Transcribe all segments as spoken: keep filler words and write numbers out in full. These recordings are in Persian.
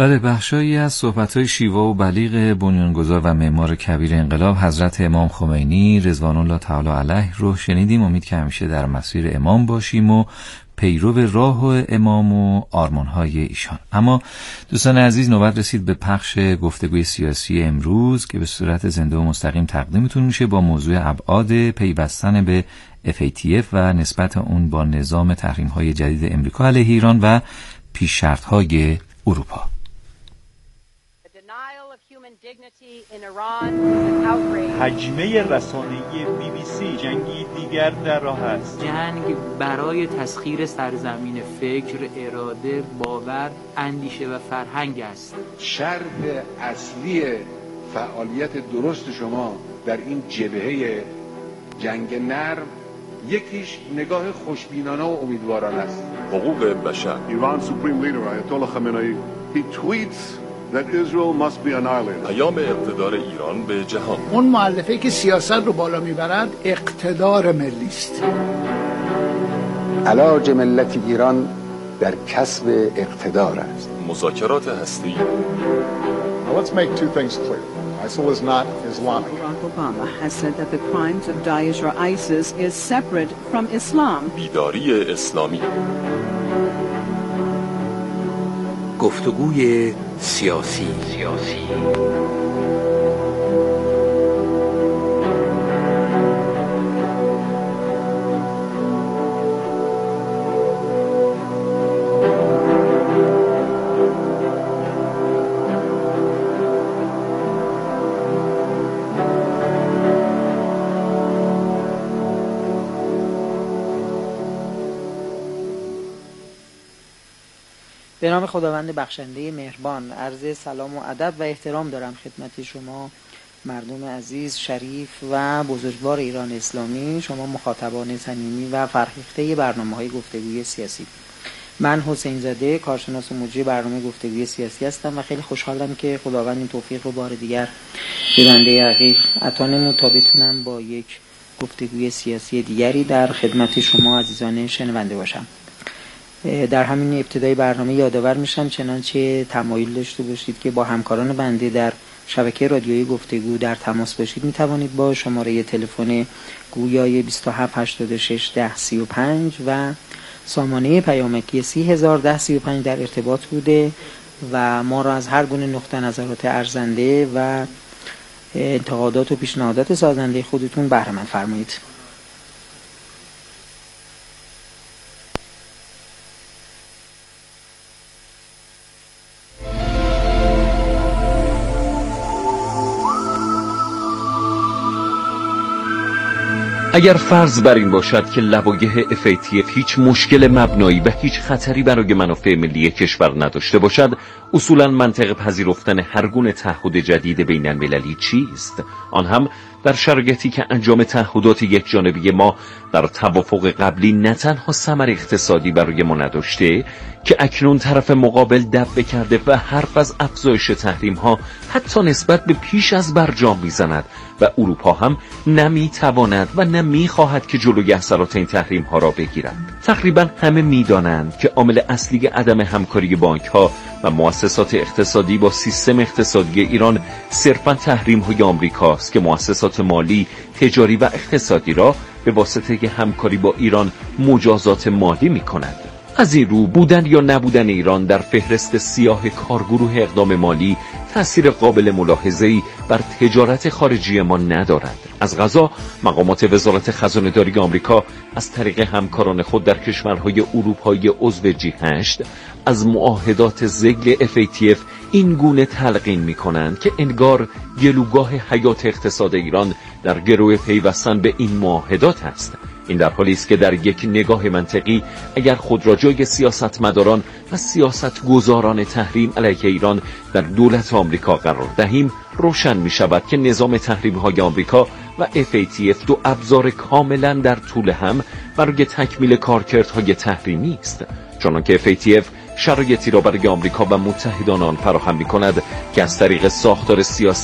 بله، بخشایی از صحبت‌های شیوا و بلیغ بنیانگذار و معمار کبیر انقلاب حضرت امام خمینی رضوان الله تعالی علیه رو شنیدیم. امید که همیشه در مسیر امام باشیم و پیرو راه امام و آرمان‌های ایشان. اما دوستان عزیز، نوبت رسید به پخش گفتگوی سیاسی امروز که به صورت زنده و مستقیم تقدیمتون میشه با موضوع ابعاد پیوستن به اف ای تی اف و نسبت اون با نظام تحریم‌های جدید امریکا علیه ایران و پیش‌شرط‌های اروپا. حجمه رسانه‌ای بی بی سی، جنگی دیگر در راه است. جنگ برای تسخیر سرزمین فکر، اراده، باور، اندیشه و فرهنگ است. شرط اصلی فعالیت درست شما در این جبهه جنگ نرم یکیش نگاه خوشبینانه و امیدوارانه است. حقوق بشر. Iran's supreme leader Ayatollah Khamenei he tweets that Israel must be annihilated. پیام اقتدار ایران به جهان. اون مؤلفه‌ای که سیاست رو بالا میبرد اقتدار ملی است. علاج ملت ایران در کسب اقتدار است. مذاکرات هستی. Now let's make two things clear. ISIL is not Islamic. Barack Obama has said that the crimes of Daesh or ISIS is separate from Islam. بیداری اسلامی. گفتگوی سیاسی سیاسی به نام خداوند بخشنده مهربان، عرض سلام و ادب و احترام دارم خدمت شما مردم عزیز، شریف و بزرگوار ایران اسلامی، شما مخاطبان صمیمی و فرهیخته برنامه‌های گفتگوی سیاسی. من حسین زاده، کارشناس و مجری برنامه گفتگوی سیاسی هستم و خیلی خوشحالم که خداوند این توفیق رو بار دیگر به بنده حقیر عطا نمود تا بتونم با یک گفتگوی سیاسی دیگری در خدمت شما عزیزان شنونده باشم. در همین ابتدای برنامه یادآور میشم چنانچه تمایل داشته باشید که با همکاران بنده در شبکه رادیویی گفتگو در تماس باشید، میتوانید با شماره تلفن گویای بیست و هفت هشتاد و شش ده سی و پنج و سامانه پیامکی سی هزار ده سی و پنج در ارتباط بوده و ما را از هر گونه نقطه نظرات ارزنده و انتقادات و پیشنهادات سازنده خودتون بهره مند فرمایید. اگر فرض بر این باشد که لوایح اف ای تی اف هیچ مشکل مبنایی و هیچ خطری برای منافع ملی کشور نداشته باشد، اصولاً منطق پذیرفتن هر گونه تعهد جدید بین المللی چیست؟ آن هم در شرایطی که انجام تعهدات یک جانبی ما در توافق قبلی نه تنها ثمر اقتصادی برای ما نداشته که اکنون طرف مقابل دفع کرده و حرف از افزایش تحریم ها حتی نسبت به پیش از برجام میزند و اروپا هم نمیتواند و نمیخواهد که جلوی اثرات این تحریم ها را بگیرد. تقریبا همه میدانند که عامل اصلی عدم همکاری بانک ها و مؤسسات اقتصادی با سیستم اقتصادی ایران صرفا تحریم های آمریکا است که مؤسسات مالی، تجاری و اقتصادی را به واسطه همکاری با ایران مجازات مالی می کند. از این رو بودن یا نبودن ایران در فهرست سیاه کارگروه اقدام مالی تأثیر قابل ملاحظه‌ای بر تجارت خارجی ما ندارد. از قضا مقامات وزارت خزانه‌داری آمریکا از طریق همکاران خود در کشورهای اروپایی عضو جی هشت از معاهدات زگل اف ای تی اف این گونه تلقین می‌کنند که انگار گلوگاه حیات اقتصاد ایران در گرو پیوستن به این معاهدات است. این در حالی است که در یک نگاه منطقی اگر خود را جای سیاستمداران و سیاستگزاران تحریم علیه ایران در دولت آمریکا قرار دهیم، روشن می شود که نظام تحریم های آمریکا و اف ای تی اف دو ابزار کاملا در طول هم برای تکمیل کارکردهای تحریمی است، چنانکه اف ای تی اف شرایطی را برای آمریکا و متحدان آن فراهم می کند که از طریق ساختار سیاسی،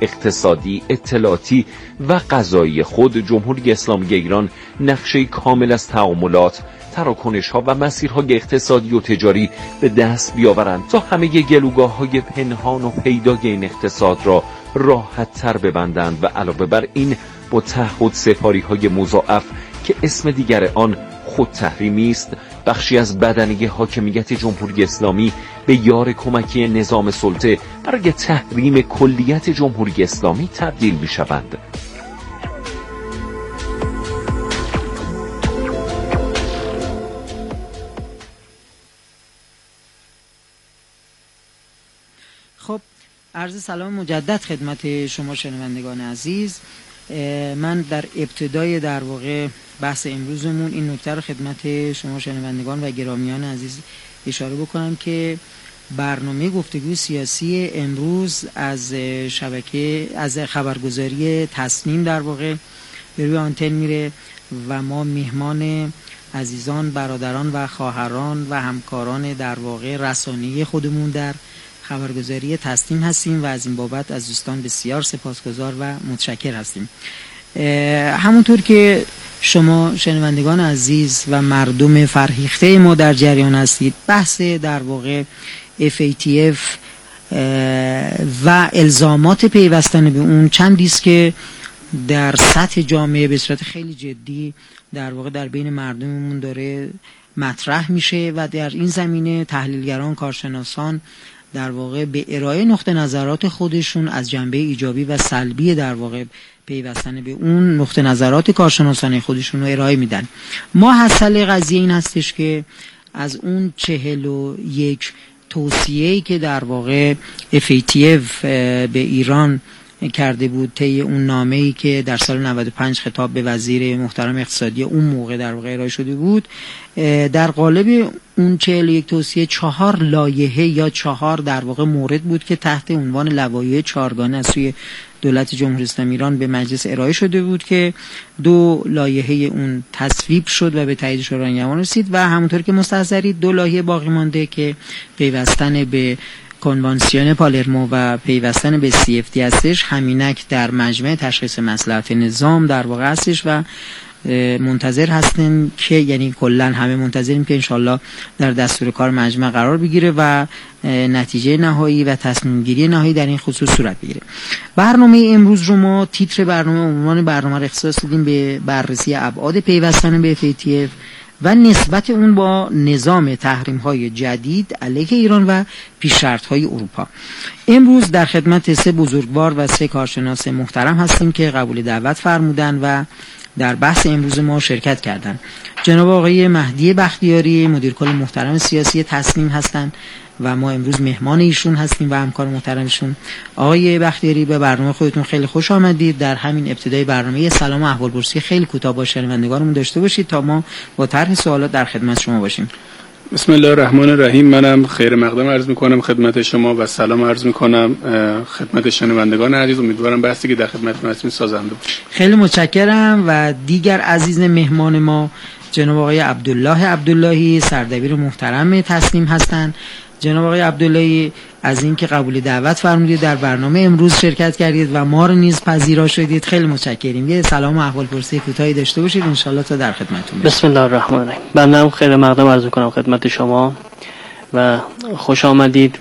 اقتصادی، اطلاعاتی و قضایی خود، جمهوری اسلامی ایران نقشه کامل از تعاملات، تراکنش‌ها و مسیرهای اقتصادی و تجاری به دست بیاورند تا همه گلوگاه‌های پنهان و پیدای این اقتصاد را راحت تر ببندند و علاوه بر این با تعهد سپاری‌های مضاعف که اسم دیگر آن خود تحریمی است، بخشی از بدنه حاکمیت جمهوری اسلامی به یار کمکی نظام سلطه برای تحریم کلیت جمهوری اسلامی تبدیل می‌شوند. خب عرض سلام مجدد خدمت شما شنوندگان عزیز. من در ابتدای در واقع بحث امروزمون این نکته رو خدمت شما شنوندگان و گرامیان عزیز اشاره بکنم که برنامه گفتگوی سیاسی امروز از شبکه از خبرگزاری تصمیم در واقع به روی آنتن میره و ما میهمان عزیزان، برادران و خواهران و همکاران در واقع رسانه‌ای خودمون در خبرگزاری تصمیم هستیم و از این بابت از دوستان بسیار سپاسگزار و متشکر هستیم. همونطور که شما شنوندگان عزیز و مردم فرهیخته ما در جریان هستید، بحث در واقع اف ای تی اف و الزامات پیوستن به اون چندی است که در سطح جامعه به صورت خیلی جدی در واقع در بین مردممون داره مطرح میشه و در این زمینه تحلیلگران، کارشناسان در واقع به ارائه نقطه نظرات خودشون از جنبه ایجابی و سلبی در واقع پیوستن به اون نقطه نظرات کارشناسانه خودشون رو ارائه میدن. ما حاصل قضیه این هستش که از اون چهل و یک توصیه‌ای که در واقع اف ای تی اف به ایران کرده بود، طی اون نامه‌ای که در سال نود و پنج خطاب به وزیر محترم اقتصادی اون موقع در واقع ارائه شده بود، در قالب اون چهل و یک توصیه چهار لایحه یا چهار در واقع مورد بود که تحت عنوان لوایح چهارگانه از سوی دولت جمهوری اسلامی ایران به مجلس ارائه شده بود که دو لایحه اون تصویب شد و به تایید شورای نگهبان رسید و همونطور که مستحضرید دو لایحه باقی مانده که پیوستن به کنوانسیون پالرمو و پیوستن به سی اف دی هستش، همینک در مجمع تشخیص مصلحت نظام در واقع هستش و منتظر هستیم که یعنی کلا همه منتظریم که انشالله در دستور کار مجمع قرار بگیره و نتیجه نهایی و تصمیم گیری نهایی در این خصوص صورت بگیره. برنامه امروز رو ما تیتر برنامه عنوان برنامه رو اختصاص دادیم به بررسی ابعاد پیوستن به اف ای تی اف و نسبت اون با نظام تحریم‌های جدید علیه ایران و پیش‌شرط‌های اروپا. امروز در خدمت سه بزرگوار و سه کارشناس محترم هستیم که قبول دعوت فرمودن و در بحث امروز ما شرکت کردند. جناب آقای مهدی بختیاری مدیر کل محترم سیاسی تصمیم هستند و ما امروز مهمان ایشون هستیم و همکار محترمشون. آقای بختیاری به برنامه خودتون خیلی خوش آمدید. در همین ابتدای برنامه سلام و احوالپرسی خیلی کوتاه با شنوندگانمون داشته باشید تا ما با طرح سوالات در خدمت شما باشیم. بسم الله الرحمن الرحیم. منم خیر مقدم عرض میکنم خدمت شما و سلام عرض میکنم خدمت شنوندگان عزیز. امیدوارم بحثی که در خدمتتون هستیم سازنده باشه. خیلی متشکرم. و دیگر عزیز مهمان ما جناب آقای عبدالله عبداللهی سردبیر محترم تصمیم هستند. جناب آقای عبداللهی از اینکه قبول دعوت فرمودید در برنامه امروز شرکت کردید و ما رو نیز پذیرا شدید خیلی متشکریم. یه سلام و احوالپرسی کوتاهی داشته باشید ان شاءالله تا در خدمتتون باشیم. بسم الله الرحمن الرحیم. بنده خیر مقدم عرض می‌کنم خدمت شما و خوش آمدید.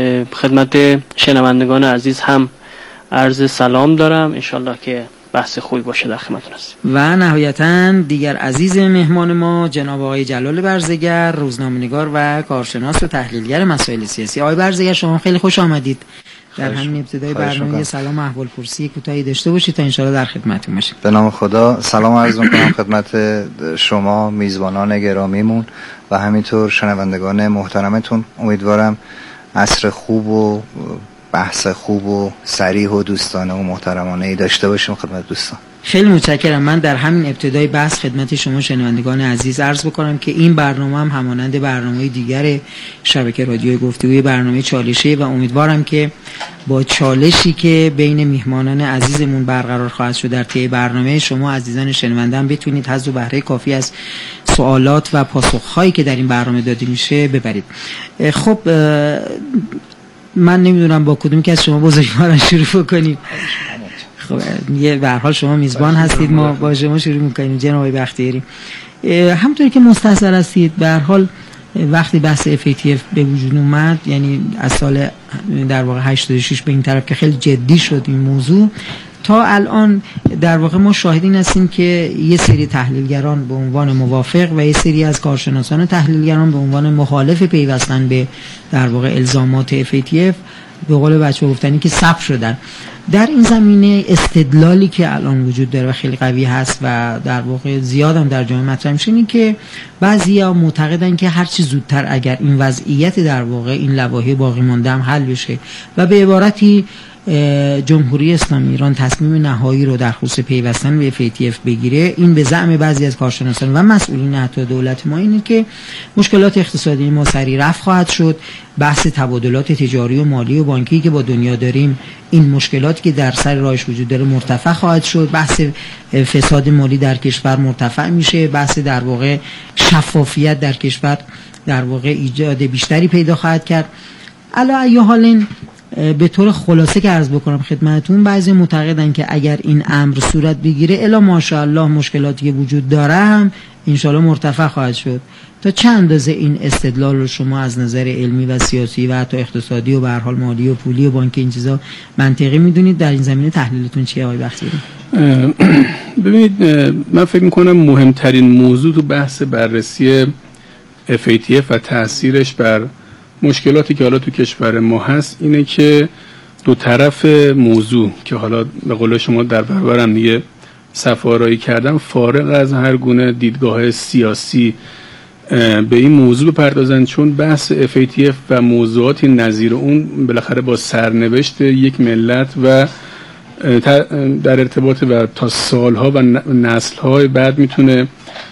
خدمت شنوندگان عزیز هم عرض سلام دارم. ان شاءالله که بحث خوبی باشه در خدمتتون هستیم. و نهایتاً دیگر عزیز مهمان ما جناب آقای جلال برزگر روزنامه‌نگار و کارشناس و تحلیلگر مسائل سیاسی. آقای برزگر شما خیلی خوش آمدید. در همین ابتدای برنامه سلام و احوالپرسی کوتاهی داشته باشید تا ان شاءالله در خدمتتون باشیم. به نام خدا سلام عرض می‌کنم خدمت شما میزبانان گرامیمون و همینطور شنوندگان محترمتون. امیدوارم عصر خوب و بحث خوب و صریح و دوستانه و محترمانه ای داشته باشیم خدمت دوستان. خیلی متشکرم. من در همین ابتدای بحث خدمت شما شنوندگان عزیز عرض بکنم که این برنامه هم همانند برنامه دیگر شبکه رادیوی گفتگوی برنامه چالشه و امیدوارم که با چالشی که بین میهمانان عزیزمون برقرار خواهد شد در طی برنامه شما عزیزان شنونده هم بتونید حظ و بهره کافی از سوالات و پاسخهایی که در این برنامه داده میشه ببرید. خب من نمیدونم با کدوم که از شما بزرگواران شروع کنیم. خب یه به هر حال شما میزبان هستید، ما با شما شروع میکنیم. جناب آقای بختیاری، همونطوری که مستحضر هستید به هر حال وقتی بحث اف ای تی اف به وجود اومد، یعنی از سال در واقع هشتاد و شش به این طرف که خیلی جدی شد این موضوع، تا الان در واقع ما شاهد این هستیم که یه سری تحلیلگران به عنوان موافق و یه سری از کارشناسان تحلیلگران به عنوان مخالف پیوستن به در واقع الزامات اف ای تی اف به قول بچه گفتنی که صف شدن. در این زمینه استدلالی که الان وجود داره و خیلی قوی هست و در واقع زیادم در جامعه مطرح میشه اینه که بعضیا معتقدن که هر چی زودتر اگر این وضعیت در واقع این لواحق باقی مانده هم حل بشه و به عبارتی جمهوری اسلامی ایران تصمیم نهایی رو در خصوص پیوستن به اف ای تی اف بگیره، این به زعم بعضی از کارشناسان و مسئولین حتی دولت ما اینه که مشکلات اقتصادی ما سریع رفع خواهد شد. بحث تبادلات تجاری و مالی و بانکی که با دنیا داریم، این مشکلاتی که در سر راهش وجود داره مرتفع خواهد شد. بحث فساد مالی در کشور مرتفع میشه. بحث در واقع شفافیت در کشور در واقع ایجاد بیشتری پیدا خواهد کرد. علی ای حال به طور خلاصه که عرض بکنم خدمتتون، بعضی معتقدن که اگر این امر صورت بگیره الا ماشاءالله مشکلاتی که وجود داره هم انشالله مرتفع خواهد شد. تا چند اندازه این استدلال رو شما از نظر علمی و سیاسی و حتی اقتصادی و به هر حال مالی و پولی و بانکی این چیزا منطقی میدونید؟ در این زمینه تحلیلتون چیه آقای بختیاری؟ ببینید، من فکر میکنم مهمترین موضوع تو بحث بررسی اف ای تی اف و تاثیرش بر مشکلاتی که حالا تو کشور ما هست اینه که دو طرف موضوع که حالا به قول شما در برابرم دیگه صف‌آرایی کردم، فارغ از هر گونه دیدگاه سیاسی به این موضوع بپردازن، چون بحث اف ای تی اف و موضوعاتی نظیر اون بالاخره با سرنوشت یک ملت و در ارتباط و تا سالها و نسل‌های بعد میتونه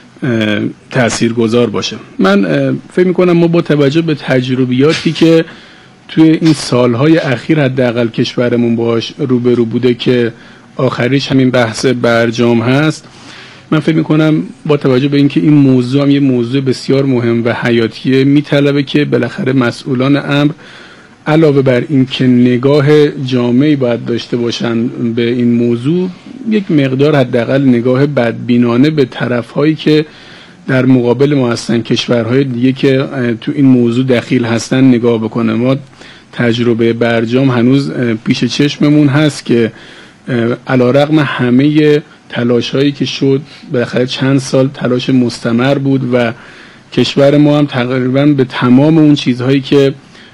تاثیرگذار باشه. من فکر میکنم ما با توجه به تجربیاتی که توی این سالهای اخیر حداقل کشورمون باش روبرو بوده که آخریش همین بحث برجام هست، من فکر میکنم با توجه به اینکه این موضوع هم یه موضوع بسیار مهم و حیاتیه، میطلبه که بالاخره مسئولان امر علاوه بر این که نگاه جامعی باید داشته باشن به این موضوع، یک مقدار حداقل نگاه بدبینانه به طرف‌هایی که در مقابل ما هستن، کشورهای دیگه که تو این موضوع دخیل هستن نگاه بکنه. ما تجربه برجام هنوز پیش چشممون هست که علیرغم همه تلاش‌هایی که شد، بالاخره چند سال تلاش مستمر بود و کشور ما هم تقریبا به تمام اون چیزهایی که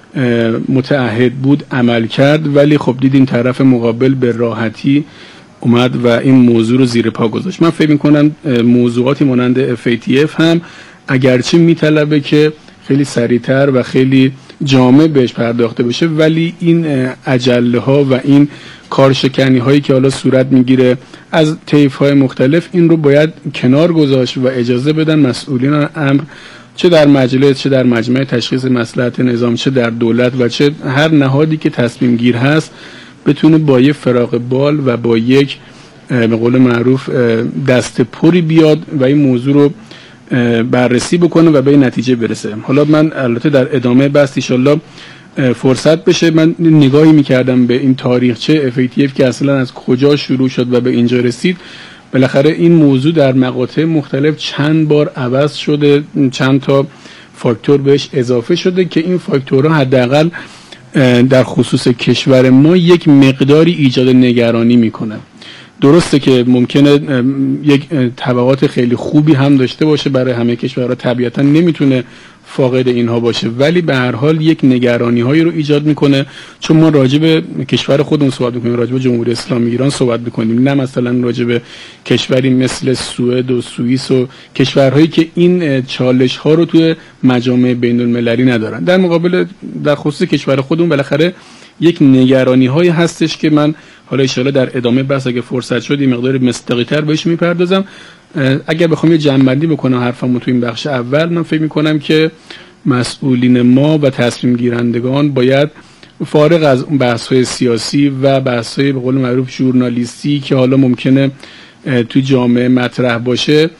متعهد بود عمل کرد، ولی خب دیدیم طرف مقابل به راحتی اومد و این موضوع رو زیر پا گذاشت. من فکر می‌کنم موضوعاتی مانند اف ای تی اف هم اگرچه میطلبه که خیلی سریعتر و خیلی جامع بهش پرداخته بشه، ولی این عجله ها و این کارشکنی هایی که حالا صورت میگیره از طیف های مختلف، این رو باید کنار گذاشت و اجازه بدن مسئولین امر، چه در مجلس، چه در مجمع تشخیص مصلحت نظام، چه در دولت و چه هر نهادی که تصمیم گیر هست، بتونه با یک فراغ بال و با یک به قول معروف دست پری بیاد و این موضوع رو بررسی بکنه و به این نتیجه برسه. حالا من البته در ادامه بحث ان شاءالله فرصت بشه من نگاهی میکردم به این تاریخچه اف ای تی اف که اصلا از کجا شروع شد و به اینجا رسید. بالاخره این موضوع در مقاطع مختلف چند بار عوض شده، چند تا فاکتور بهش اضافه شده که این فاکتورها حداقل در خصوص کشور ما یک مقداری ایجاد نگرانی میکنه. درسته که ممکنه یک طبقات خیلی خوبی هم داشته باشه برای همه کشورها، طبیعتا نمیتونه فاقد اینها باشه، ولی به هر حال یک نگرانی هایی رو ایجاد میکنه، چون ما راجع به کشور خودمون صحبت میکنیم، راجع به جمهوری اسلامی ایران صحبت میکنیم، نه مثلا راجع به کشوری مثل سوئد و سوئیس و کشورهایی که این چالش ها رو توی مجامع بین المللی ندارن. در مقابل در خصوص کشور خودمون بالاخره یک نگرانی هایی هستش که من حالا ان شاءالله در ادامه بحث اگه فرصت شد این مقدار مستقی‌تر بهش میپردازم. اگر بخوام یه جمع‌بندی بکنم حرفمو تو این بخش اول، من فکر میکنم که مسئولین ما و تصمیم گیرندگان باید فارغ از اون بحث‌های سیاسی و بحث‌های به قول معروف ژورنالیستی که حالا ممکنه تو جامعه مطرح باشه،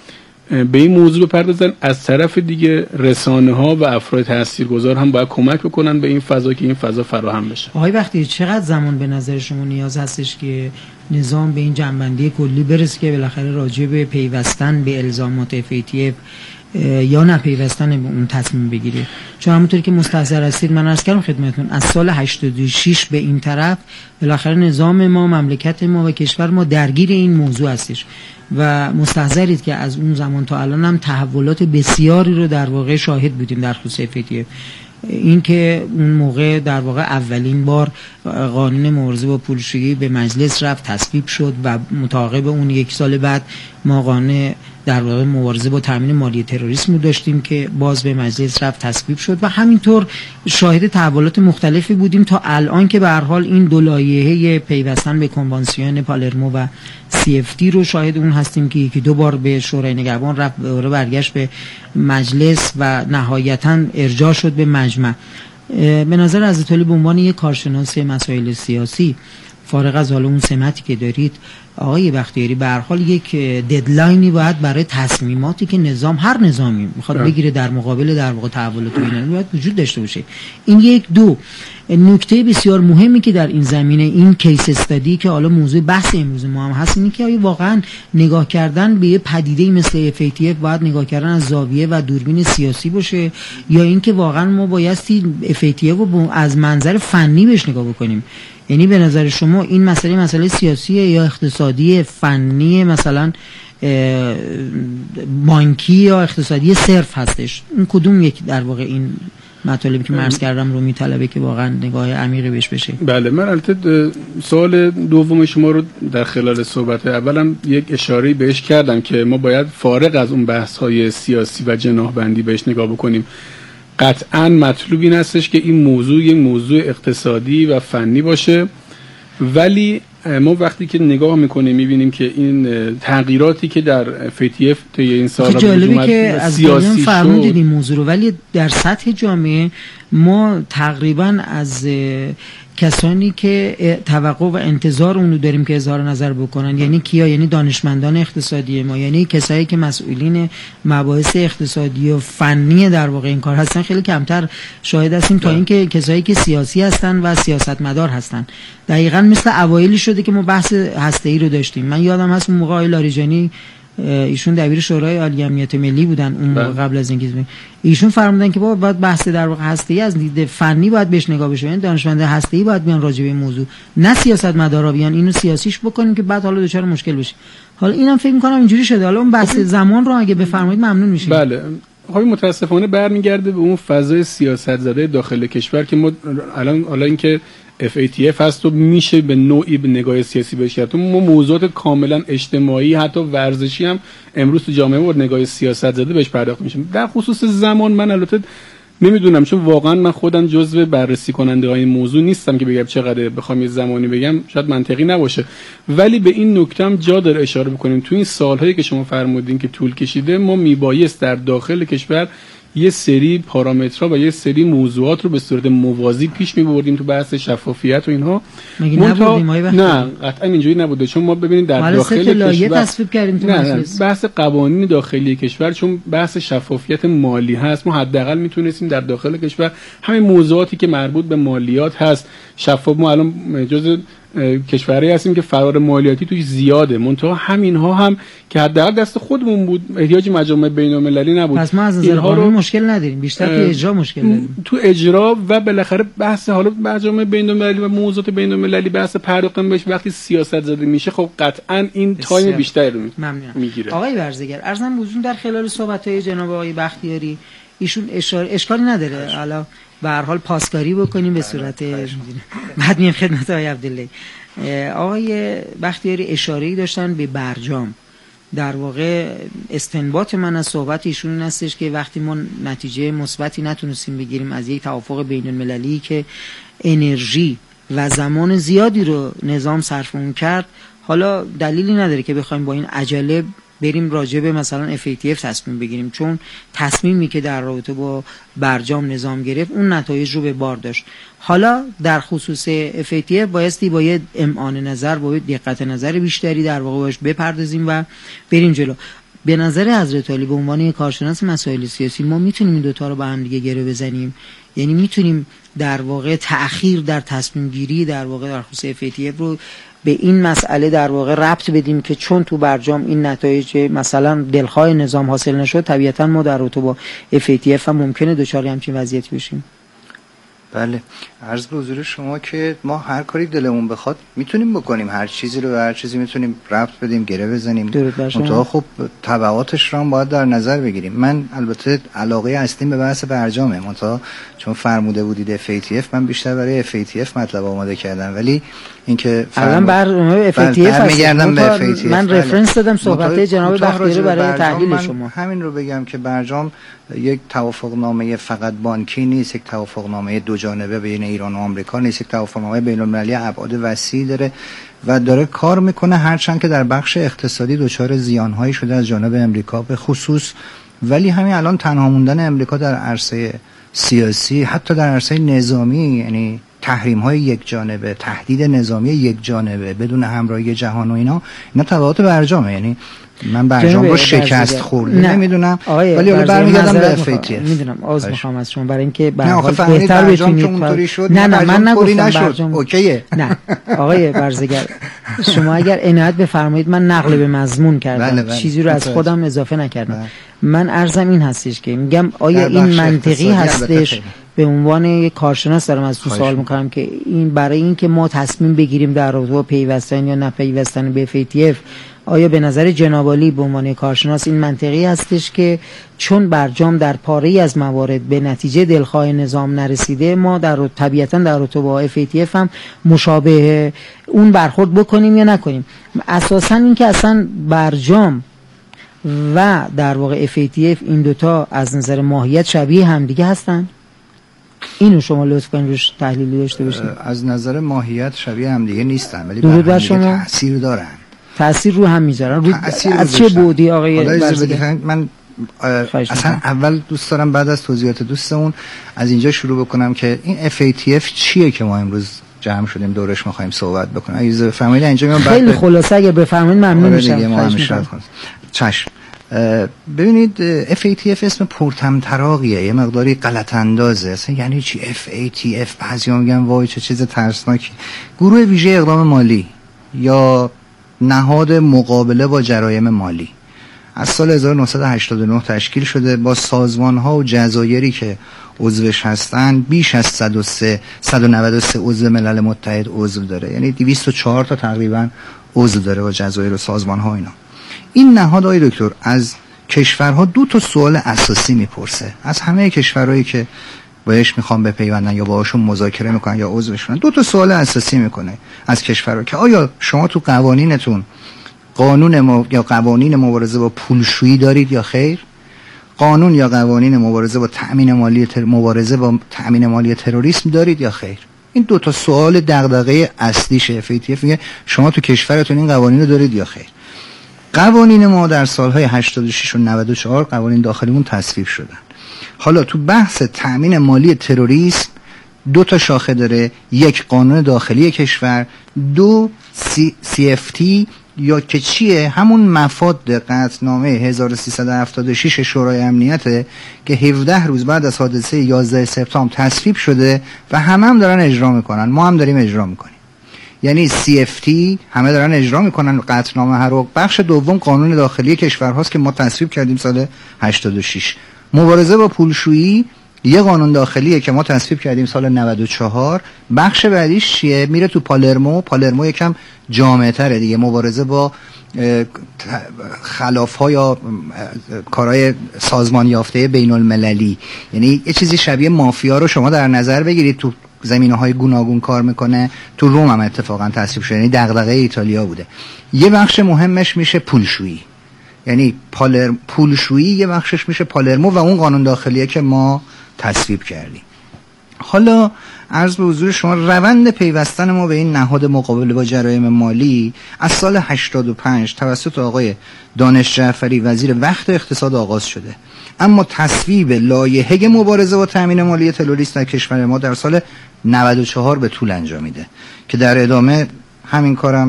به این موضوع بپردازن. از طرف دیگه رسانه ها و افراد تاثیرگذار هم باید کمک بکنن به این فضا که این فضا فراهم بشه. آقای بختیاری چقدر زمان به نظر شما نیاز هستش که نظام به این جنبندی کلی برسه که بالاخره راجع به پیوستن به الزامات اف ای تی اف یا نپیوستن به اون تصمیم بگیره؟ چون همونطوری که مستحضر هستید من عرض کردم خدمتتون از سال هشتاد و شش به این طرف بالاخره نظام ما، مملکت ما و کشور ما درگیر این موضوع هستش و مستحضرید که از اون زمان تا الان هم تحولات بسیاری رو در واقع شاهد بودیم در خصوص اف ای تی اف. این که اون موقع در واقع اولین بار قانون مبارزه با پولشویی به مجلس رفت، تصویب شد و متعاقب اون یک سال بعد ما قانون در واقع مبارزه با تامین مالی تروریسم رو داشتیم که باز به مجلس رفت، تصویب شد و همینطور شاهد تحولات مختلفی بودیم تا الان که به هر حال این دو لایحه پیوستن به کنوانسیون پالرمو و سی اف تی رو شاهد اون هستیم که یکی دو بار به شورای نگهبان رفت، دوباره برگشت به مجلس و نهایتاً ارجاع شد به مجمع. به نظر حضرت علی به عنوان یک کارشناس مسائل سیاسی فارغ از حالا اون سمتی که دارید آقای بختیاری به هر حال یک ددلاینی باید برای تصمیماتی که نظام هر نظامی میخواد بگیره در مقابل در واقع تحولات اینا باید وجود داشته باشه. این یک. دو، نکته بسیار مهمی که در این زمینه این کیس استادی که حالا موضوع بحث امروز ما هم هست اینه که آیا واقعا نگاه کردن به یه پدیده مثل اف ای تی اف باید نگاه کردن از زاویه و دوربین سیاسی باشه یا اینکه واقعا ما بایستی اف ای تی اف رو از منظر فنی بهش نگاه بکنیم؟ یعنی به نظر شما این مسئله مسئله سیاسیه یا اقتصادی فنی مثلا بانکی یا اقتصادی صرف هستش؟ این کدوم یک در واقع این مطالبی که مرز کردم رو میطلبه که واقعا نگاه عمیقی بهش بشه؟ بله، من البته سوال دوم شما رو در خلال صحبت اولم یک اشاره بهش کردم که ما باید فارغ از اون بحث های سیاسی و جناحبندی بهش نگاه بکنیم. قطعا مطلوب این هستش که این موضوع یک موضوع اقتصادی و فنی باشه، ولی ما وقتی که نگاه میکنیم میبینیم که این تغییراتی که در اف ای تی اف طی این سال‌ها جالبی که از سیاسی فرمودید این موضوع رو، ولی در سطح جامعه ما تقریبا از کسانی که توقع و انتظار اونو داریم که اظهار نظر بکنن، یعنی کیا؟ یعنی دانشمندان اقتصادی ما، یعنی کسایی که مسئولین مباحث اقتصادی و فنی در واقع این کار هستن، خیلی کمتر شاهد هستیم تا اینکه کسایی که سیاسی هستن و سیاستمدار هستن. دقیقاً مثل اوایلی شده که ما بحث هسته‌ای رو داشتیم. من یادم هست اون موقع آقای لاریجانی، ایشون دبیر شورای عالی امنیت ملی بودن اون موقع قبل از اینکه ایشون فرمودن که با باید بحث در واقع هسته‌ای از دید فنی باید بهش نگاه بشه، یعنی دانشمند هسته‌ای باید بیان راجع به این موضوع، نه سیاستمدارا بیان اینو سیاسیش بکنیم که بعد حالا دچار مشکل بشه. حالا اینم فکر می‌کنم اینجوری شده. حالا اون بحث زمان رو اگه بفرمایید ممنون میشیم. بله، خب متاسفانه برمیگرده به اون فضای سیاست زده داخل کشور که ما الان حالا اینکه اف ای تی اف هست و میشه به نوعی به نگاه سیاسی بهش کرد. ما موضوعات کاملا اجتماعی حتی ورزشی هم امروز تو جامعه با نگاه سیاست زده بهش پرداخت میشه. در خصوص زمان من البته نمیدونم، چون واقعا من خودم جزو بررسی کننده های این موضوع نیستم که بگم چقدر بخوام یه زمانی بگم شاید منطقی نباشه، ولی به این نکته هم جا داره اشاره بکنیم. تو این سالهایی که شما فرمودین که طول کشیده، ما میبایست در داخل کشور یه سری پارامترها و یه سری موضوعات رو به صورت موازی پیش می‌بردیم تو بحث شفافیت و اینها. مگه نبودیم ما وقتی؟ نه، قطعا اینجوری نبوده، چون ما ببینید در داخل کشور تصویب کردیم تو مجلس بحث قوانین داخلی کشور، چون بحث شفافیت مالی هست، ما حداقل میتونستیم در داخل کشور همین موضوعاتی که مربوط به مالیات هست شفاف. ما الان جزء کشوری هستیم که فرار مالیاتی توش زیاده، منتها همینها هم که حداقل دست خودمون بود، احتیاج مجامع بین‌المللی نبود. پس ما از نظر قانون مشکل نداریم، بیشتر تو اجرا مشکل داریم. تو اجرا و بالاخره بحث حالا مجامع بین‌المللی و موضوعات بین‌المللی بحث پرداختن بهش وقتی سیاست زده میشه، خب قطعا این تایم بیشتری رو میگیره. آقای ورزگر، ارزم بزرگ در خلال صحبت‌های جناب آقای بختیاری ایشون اشاره اشکالی نداره، حالا به هر حال پاسکاری بکنیم به صورت بعد میام خدمت آقای عبدالله. آقای بختیاری اشاره‌ای داشتن به برجام. در واقع استنباط من از صحبت ایشون این هستش که وقتی ما نتیجه مثبتی نتونستیم بگیریم از یک توافق بین‌المللی که انرژی و زمان زیادی رو نظام صرف اون کرد، حالا دلیلی نداره که بخوایم با این عجله بریم راجع به مثلا اف ای تی اف تصمیم بگیریم، چون تصمیمی که در رابطه با برجام نظام گرفت اون نتایج رو به بار داشت. حالا در خصوص اف ای تی اف بایستی باید امعان نظر، باید دقت نظر بیشتری در واقع باش بپردازیم و بریم جلو. به نظر حضرت عالی به عنوان کارشناس مسائل سیاسی ما میتونیم این دوتا رو با هم دیگه گره بزنیم؟ یعنی میتونیم در واقع تأخیر در تصمیم گیری در واقع در خصوص اف ای تی اف رو به این مسئله در واقع ربط بدیم که چون تو برجام این نتایج مثلا دلخواه نظام حاصل نشد، طبیعتا ما در رابطه با اف ای تی اف هم ممکنه دچار همچین وضعیتی بشیم؟ بله، عرض به حضور شما که ما هر کاری دلمون بخواد میتونیم بکنیم، هر چیزی رو هر چیزی میتونیم ربط بدیم، گره بزنیم. منتها خب تبعاتش رو هم باید در نظر بگیریم. من البته علاقه اصلیم به بحث برجامه، منتها چون فرموده بودید اف ای تی اف من بیشتر برای اف ای تی اف مطلب آماده کردم، ولی اینکه الان برنامه اف ای تی اف میگردم به اف ای تی اف. من رفرنس دادم صحبت جناب بختیاری برای تحلیل شما. همین رو بگم که برجام یک توافقنامه فقط بانکی نیست، یک توافقنامه دو جانبه بین ایران و آمریکا نیست، یک توافقنامه بین‌المللی ابعاد وسیعی داره و داره کار میکنه، هرچند که در بخش اقتصادی دچار زیانهایی شده از جانب امریکا به خصوص، ولی همین الان تنها موندن امریکا در عرصه سیاسی، حتی در عرصه نظامی، یعنی تحریم های یک جانبه، تهدید نظامی یک جانبه بدون همراهی جهان و اینا، اینا تبعات برجامه. یعنی من برجام رو شکست خورده نمیدونم، ولی حالا برمیگردم به اف ای تی اف. میدونم عذر میخوام از شما برای اینکه به هر حال بهتر بتونید. نه نه من نگفتم برجام اوکیه. نه آقای برزگر شما اگر عنایت بفرمایید من نقل به مضمون کردم، بله بله. چیزی رو از خودم اضافه نکردم. بله. من عرضم این هستش که میگم آیا این منطقی هستش؟ به عنوان یک کارشناس دارم از تو سوال میکنم که این برای این که ما تصمیم بگیریم در رابطه با پیوستن یا نپیوستن به اف ای تی اف، آیا به نظر جناب عالی به عنوان کارشناس این منطقی هستش که چون برجام در پاره‌ای از موارد به نتیجه دلخواه نظام نرسیده، ما در طبیعتا در رابطه با اف ای تی اف هم مشابه اون برخورد بکنیم یا نکنیم؟ اساسا این که اصلا برجام و در واقع اف ای تی اف این دوتا از نظر ماهیت شبیه همدیگه هستن؟ اینو شما لطف کنید روش تحلیلی داشته باشید. از نظر ماهیت شبیه همدیگه نیستن، ولی بر همدیگه تاثیر دارن. تاثیر رو هم میذارن. رو از چه بودی آقای برزگر؟ من اصلا اول دوست دارم بعد از توضیحات دوستمون از اینجا شروع بکنم که این اف ای تی اف چیه که ما امروز جمع شدیم دورش می‌خوایم صحبت بکنیم. اگه بفرمایید اینجا میام بعد خیلی خلاصه اگه بفرمایید ممنون میشم. چشم. ببینید اف ای تی اف اسم پرطمطراقیه، یه مقداری غلط اندازه. اصلا یعنی چی اف ای تی اف؟ بعضیا میگن وای چه چیز ترسناکی. گروه ویژه اقدام مالی یا نهاد مقابله با جرایم مالی از سال هزار و نهصد و هشتاد و نه تشکیل شده با سازمان‌ها و جزایری که عضوش هستن. بیش از صد و سه صد و نود و سه عضو ملل متحد عضو داره، یعنی دویست و چهار تا تقریبا عضو داره با جزایر و سازمان‌ها. اینا این نهاد آقای دکتر از کشورها دو تا سوال اساسی میپرسه، از همه کشورهایی که بهش میخوام بپیوندن یا باهاشون مذاکره میکنن یا عضو بشن، دو تا سوال اساسی میکنه از کشورها که آیا شما تو قوانینتون قانون م... یا قوانین مبارزه با پولشویی دارید یا خیر؟ قانون یا قوانین مبارزه با تأمین مالی تر... مبارزه با تأمین مالی تروریسم دارید یا خیر؟ این دو تا سوال دغدغه اصلیش اف ای تی اف میگه شما تو کشورتون این قوانین رو دارید یا خیر. قوانین ما در سالهای هشتاد و شش و نود و چهار قوانین داخلیمون تصویب شدن. حالا تو بحث تأمین مالی تروریسم دو تا شاخه داره، یک قانون داخلی کشور، دو سی, سی اف تی یا که چیه همون مفاد قطعنامه هزار و سیصد و هفتاد و شش شورای امنیته که هفده روز بعد از حادثه یازده سپتامبر تصویب شده و همه هم دارن اجرا میکنن، ما هم داریم اجرا میکنیم. یعنی سی اف تی همه دارن اجرا میکنن قطعنامه ها رو. بخش دوم قانون داخلی کشورهاست که ما تصویب کردیم سال هشتاد و شش. مبارزه با پولشویی یه قانون داخلیه که ما تصویب کردیم سال نود و چهار. بخش بعدیش چیه؟ میره تو پالرمو. پالرمو یکم جامع‌تره دیگه، مبارزه با خلاف‌ها یا کارهای سازمان یافته بین المللی. یعنی یه چیزی شبیه مافیا رو شما در نظر بگیرید، تو زمینه‌های گوناگون کار میکنه. تو روم هم اتفاقا تصویب شده، یعنی دغدغه ایتالیا بوده. یه بخش مهمش میشه پولشویی، یعنی پالرم پولشویی یه بخشش میشه پالرمو و اون قانون داخلیه که ما تصویب کردیم. حالا عرض به حضور شما روند پیوستن ما به این نهاد مقابله با جرایم مالی از سال هشتاد و پنج توسط آقای دانش جعفری وزیر وقت اقتصاد آغاز شده، اما تصویب لایحه مبارزه با تامین مالی تروریسم در کشور ما در سال نود و چهار به طول انجامیده که در ادامه همین کارم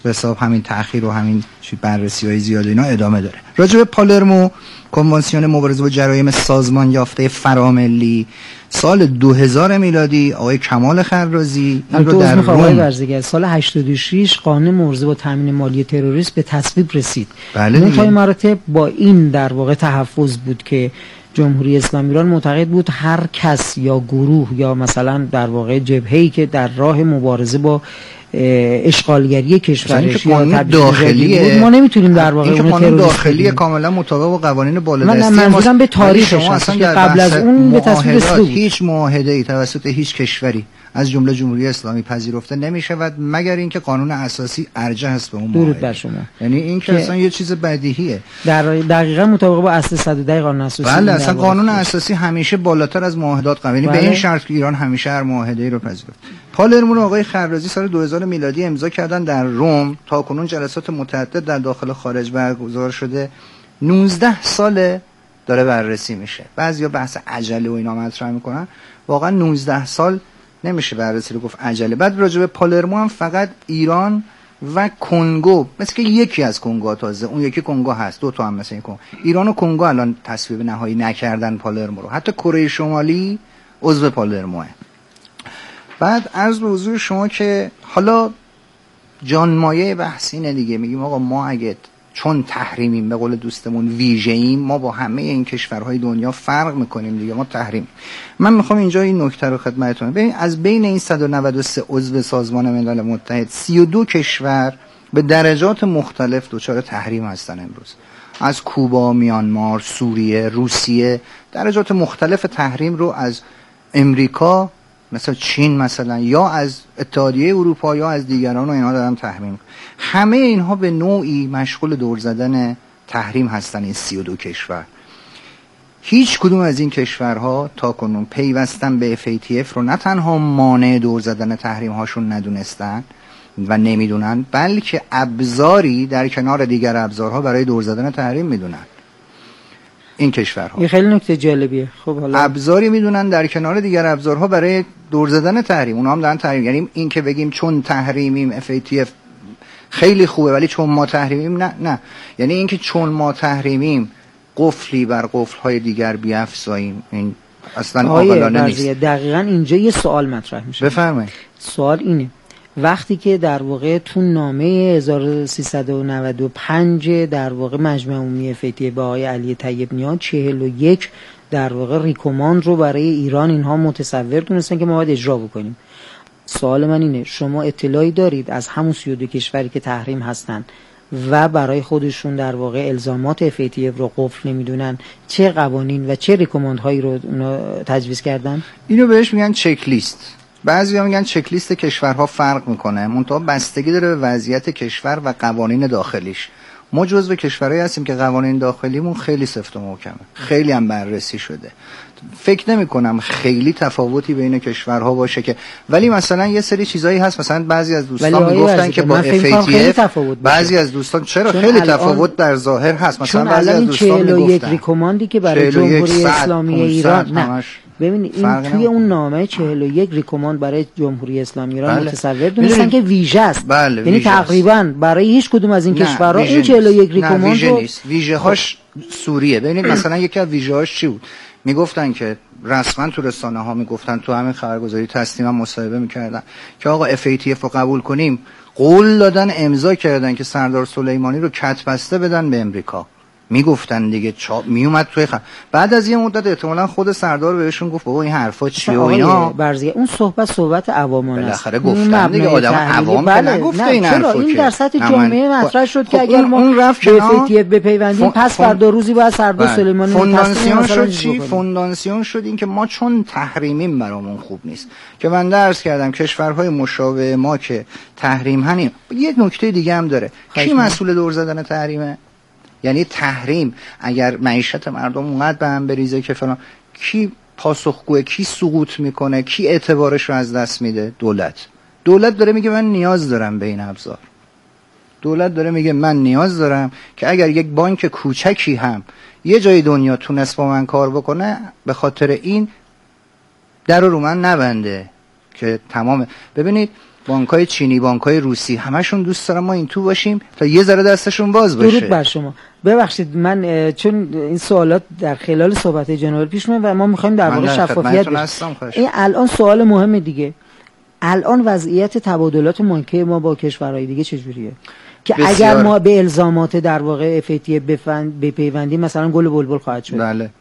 به حساب همین تأخیر و همین بررسی‌های زیاد اینا ادامه داره. راجع به پالرمو، کنوانسیون مبارزه با جرایم سازمان یافته فراملی، سال دو هزار میلادی آقای کمال خرازی این رو در روم، سال هشتاد و شش قانون مبارزه با تامین مالی تروریسم به تصویب رسید. بله منتهای مراتب با این در واقع تحفظ بود که جمهوری اسلامی ایران معتقد بود هر کس یا گروه یا مثلا در واقع جبهه‌ای که در راه مبارزه با اشغالگری کشورش یا قانون داخلی بود ما نمیتونیم در واقع اون قانون داخلی کاملا مطابق با قوانین بالادستی. من منظورم به تاریخش هست که قبل از اون به تصویب رسیده بود. هیچ معاهده‌ای توسط هیچ کشوری از جمله جمهوری اسلامی پذیرفته نمی‌شود مگر اینکه قانون اساسی ارجح است به اون معاهده. درود بر شما. یعنی این که اصلا یه چیز بدیهیه. در دقیقاً مطابق با اصل صد و ده قانون اساسی. بله اصلا قانون اساسی همیشه بالاتر از معاهدات قوانین. یعنی به این شرط که ایران همیشه هر معاهده‌ای رو پذیرفت. پالرمو رو آقای خرازی سال دو هزار میلادی امضا کردن در روم. تاکنون جلسات متعدد در داخل و خارج برگزار شده. نوزده سال داره بررسی میشه. بعضیا بحث عجله و اینا مطرح میکنن. واقعا نوزده سال نمیشه بررسی رو گفت عجله. بعد راجع به پالرمو هم فقط ایران و کنگو، مثل که یکی از کنگو تازه اون یکی کنگو هست، دو تا هم مثل این کنگو، ایران و کنگو الان تصویب نهایی نکردن پالرمو رو. حتی کره شمالی عضو پالرموه. بعد عرض به حضور شما که حالا جانمایه بحث اینه دیگه، میگیم آقا ما اگه چون تحریمیم به قول دوستمون ویژه‌ایم، ما با همه این کشورهای دنیا فرق میکنیم دیگه، ما تحریم. من میخوام اینجا این نکته رو خدمتتون ببین، از بین این صد و نود و سه عضو سازمان ملل متحد سی و دو کشور به درجات مختلف دچار تحریم هستن امروز. از کوبا، میانمار، سوریه، روسیه، درجات مختلف تحریم رو از امریکا مثلا چین مثلا یا از اتحادیه اروپا یا از دیگران و اینها دارن تحریم. همه اینها به نوعی مشغول دور زدن تحریم هستن. این سی و دو کشور، هیچ کدوم از این کشورها تا کنون پیوستن به اف ای تی اف رو نه تنها مانع دور زدن تحریم هاشون ندونستن و نمیدونن، بلکه ابزاری در کنار دیگر ابزارها برای دور زدن تحریم میدونن. این کشورها این خیلی نکته جالبیه. خب حالا ابزاری میدونن در کنار دیگر ابزارها برای دور زدن تحریم. اونها هم دارن تحریم. یعنی این که بگیم چون تحریمیم اف ای تی اف خیلی خوبه ولی چون ما تحریمیم نه نه. یعنی این که چون ما تحریمیم قفلی بر قفل‌های دیگر بیافزاییم، این اصلا عاقلانه نیست. دقیقاً اینجا یه سوال مطرح میشه. بفرمایید. سوال اینه، وقتی که در واقع تو نامه هزار و سیصد و نود و پنج در واقع مجمع عمومی اف ای تی به آقای علی طیب نیاد چهل و یک در واقع ریکوماند رو برای ایران اینها متصور دونستن که ما باید اجرا بکنیم، سوال من اینه شما اطلاعی دارید از همون سی و دو کشوری که تحریم هستن و برای خودشون در واقع الزامات اف ای تی اف رو قفل نمیدونن چه قوانین و چه ریکوماند هایی رو تجویز کردن؟ اینو بهش میگن چک لیست. بعضیا میگن چک لیست کشورها فرق میکنه، منتها بستگی داره به وضعیت کشور و قوانین داخلیش. ما جزو کشورهایی هستیم که قوانین داخلیمون خیلی سفت و محکمه، خیلی هم بررسی شده. فکر نمی کنم خیلی تفاوتی بین کشورها باشه که، ولی مثلا یه سری چیزایی هست، مثلا بعضی از دوستان میگفتن که با اف ای تی اف بعضی از دوستان چرا خیلی تفاوت در ظاهر هست. مثلا بعضی از دوستان میگفتن چهل و یک ریکوماندی که برای جمهوری اسلامی ایران نه ببینید این توی اون نامه چهل و یک ریکوماند برای جمهوری اسلامی ایران بله. متصور دونستن که ویژه است. بله. یعنی تقریبا برای هیچ کدوم از این کشورها این چهل و یک ریکوماند رو ویژه هاش سوریه. ببینید مثلا یکی از ویژه هاش چی بود؟ میگفتن که رسما تو رسانه ها میگفتن، تو همین خبرگزاری تسنیم هم مصاحبه میکردن که آقا اف ای تی اف رو قبول کنیم، قول دادن امضا کردن که سردار سلیمانی رو کت بسته بدن به امریکا. میگفتن دیگه چا میومد توی خب بعد از یه مدت احتمالاً خود سردار بهشون گفت بابا این حرفا چیه و اینا. برزیه اون صحبت صحبت عوامانه است. بالاخره گفتن دیگه آدم عوام بله. نگفته این حرفا. این در سطح جامعه مطرح شد که خب اگر ما اون رفت به اف ای تی اف بپیوندیم پس فردا روزی باید سردار سلیمانی فونداسیون شد. چی فونداسیون شد این که ما چون تحریمیم برامون خوب نیست. که من درس کردم کشورهای مشابه ما که تحریم هنیم. یه نکته دیگه هم داره، کی مسئول دور زدن تحریمه؟ یعنی تحریم اگر معیشت مردم اونقدر به هم بریزه که فلان، کی پاسخگوه، کی سقوط میکنه، کی اعتبارش رو از دست میده؟ دولت. دولت داره میگه من نیاز دارم به این ابزار. دولت داره میگه من نیاز دارم که اگر یک بانک کوچکی هم یه جای دنیا تونست با من کار بکنه، به خاطر این در رو من نبنده که تمام. ببینید بانک‌های چینی، بانک‌های روسی، همشون دوست دارن ما این تو باشیم تا یه ذره دستشون باز باشه. درود بر شما. ببخشید من چون این سوالات در خلال صحبت جناب پیش میاد و ما می‌خوایم در واقع شفافیت این الان سوال مهم دیگه. الان وضعیت تبادلات بانکی ما با کشورهای دیگه چجوریه؟ که بسیار. اگر ما به الزامات در واقع اف ای تی بپیوندیم مثلا گل و بلبل خواهد شد. بله.